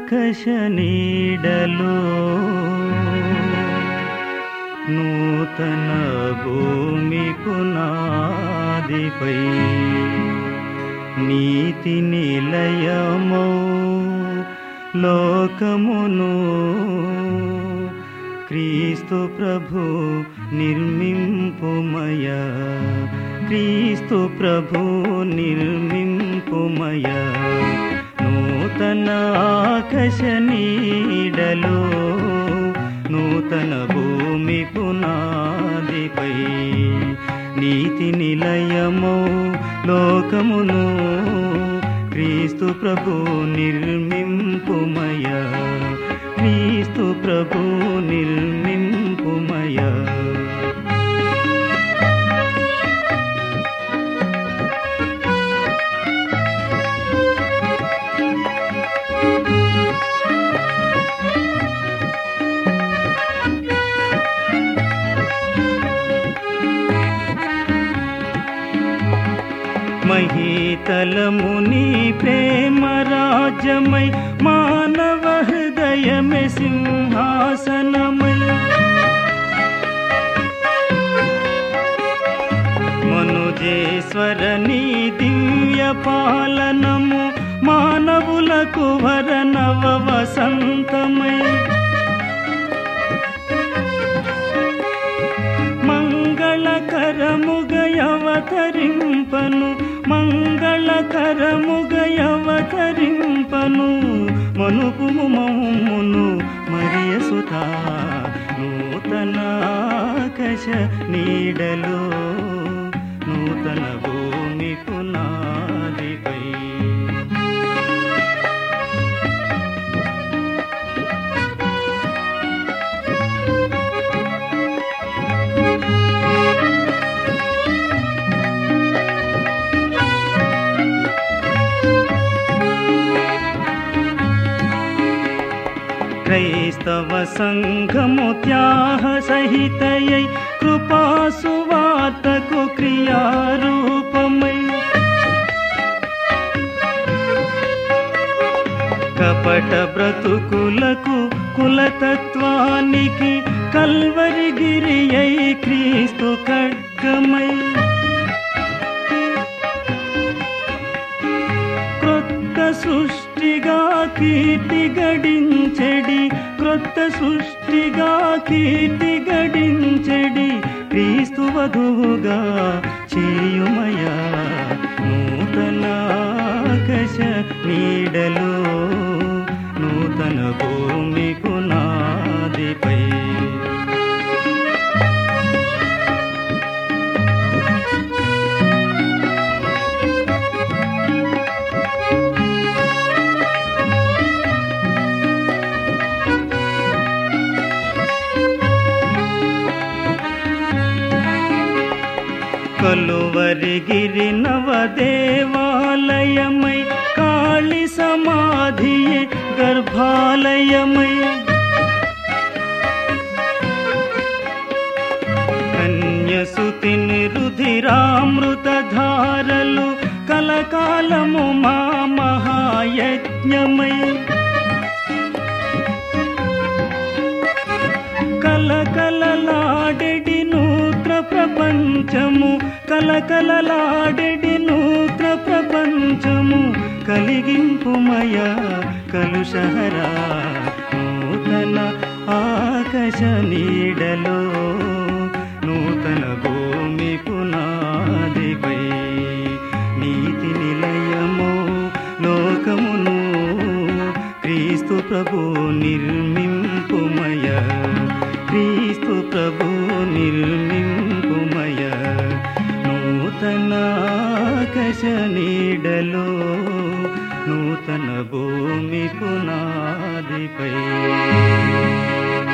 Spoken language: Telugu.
ఆకాశ నీడలో నూతన భూమి పునాదిపై నీతి నిలయమౌ లోకమును క్రీస్తు ప్రభు నిర్మింపుమయ, క్రీస్తు ప్రభు నిర్మింపుమయ. నూతన ఆకాశ నీడలో నూతన భూమి పునాదిపై నీతి నిలయమో లోకమును క్రీస్తు ప్రభు నిర్మింపుమయ, క్రీస్తు ప్రభు నిర్మింపుమయ. మహీతలముని ప్రేమ రాజ్యమై మానవ హృదయమే సింహాసనమై మనుజేశ్వరని దివ్య పాలనము మానవులకు వరనవ వసంతమై మంగళకరముగయవతరింపను, మంగళకరముగయవతరింపను మనుపుము మమ్మును మరియ సుతా. నూతన ఆకాశ నీడలో నూతన భూమి పునాదిపై క్రైస్తవ సంఘము త్యాగ సహితయై కృపాసువార్తకు క్రియారూపమై కపట బ్రతుకులకు కులతత్వానికి కల్వరిగిరియై క్రీస్తు ఖడ్గమై క్రొత్త సృష్టిగా కీర్తి గడించెడి, క్రొత్త సృష్టిగా కీర్తి గడించెడి క్రీస్తు వధువుగా చేయుమయ. నూతన ఆకాశ నీడలో నూతన భూమి పునాదిపై కలువరిగిరి నవదేవాలయమై కాళి సమాధియే గర్భాలయమై కన్యసుతిని రుధిరామృత ధారలు కలకాలము మా మహాయజ్ఞమై కలకలలాడెడి నూత్ర ప్రపంచము, కలకలలాడెడి నూత్ర ప్రపంచము కలిగింపుమయ కలుషహరా. నూతన ఆకాశ నీడలో నూతన భూమి పునాదిపై నీతి నిలయమో లోకమును క్రీస్తు ప్రభు నిర్మింపుమయ, క్రీస్తు ప్రభు నిర్మింపుమయ. నూతన ఆకాశ నీడలో నూతన భూమి పునాదిపై